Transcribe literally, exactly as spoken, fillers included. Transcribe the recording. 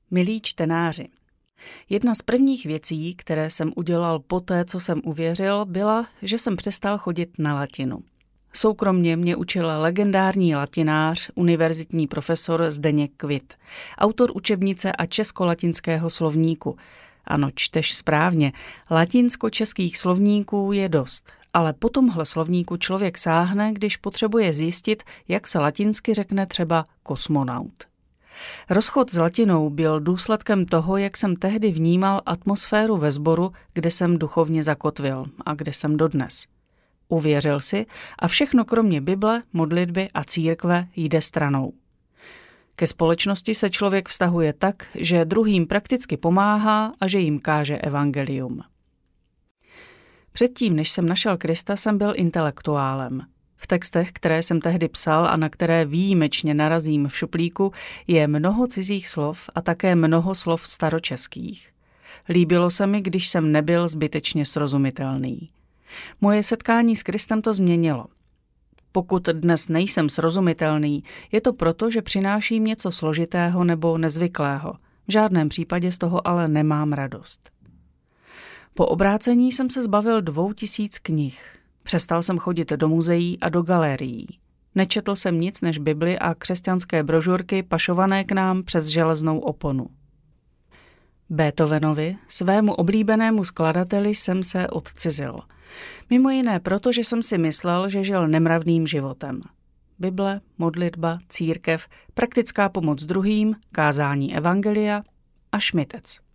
Milí čtenáři, jedna z prvních věcí, které jsem udělal poté, co jsem uvěřil, byla, že jsem přestal chodit na latinu. Soukromně mě učil legendární latinář, univerzitní profesor Zdeněk Kvit, autor učebnice a česko-latinského slovníku. Ano, čteš správně, latinsko-českých slovníků je dost, ale po tomhle slovníku člověk sáhne, když potřebuje zjistit, jak se latinsky řekne třeba kosmonaut. Rozchod s latinou byl důsledkem toho, jak jsem tehdy vnímal atmosféru ve sboru, kde jsem duchovně zakotvil a kde jsem dodnes. Uvěřil si a všechno kromě Bible, modlitby a církve jde stranou. Ke společnosti se člověk vztahuje tak, že druhým prakticky pomáhá a že jim káže evangelium. Předtím, než jsem našel Krista, jsem byl intelektuálem. V textech, které jsem tehdy psal a na které výjimečně narazím v šuplíku, je mnoho cizích slov a také mnoho slov staročeských. Líbilo se mi, když jsem nebyl zbytečně srozumitelný. Moje setkání s Kristem to změnilo. Pokud dnes nejsem srozumitelný, je to proto, že přináším něco složitého nebo nezvyklého. V žádném případě z toho ale nemám radost. Po obrácení jsem se zbavil dvou tisíc knih. Přestal jsem chodit do muzeí a do galerií. Nečetl jsem nic než Bibli a křesťanské brožurky pašované k nám přes železnou oponu. Beethovenovi, svému oblíbenému skladateli, jsem se odcizil. Mimo jiné proto, že jsem si myslel, že žil nemravným životem. Bible, modlitba, církev, praktická pomoc druhým, kázání evangelia a šmitec.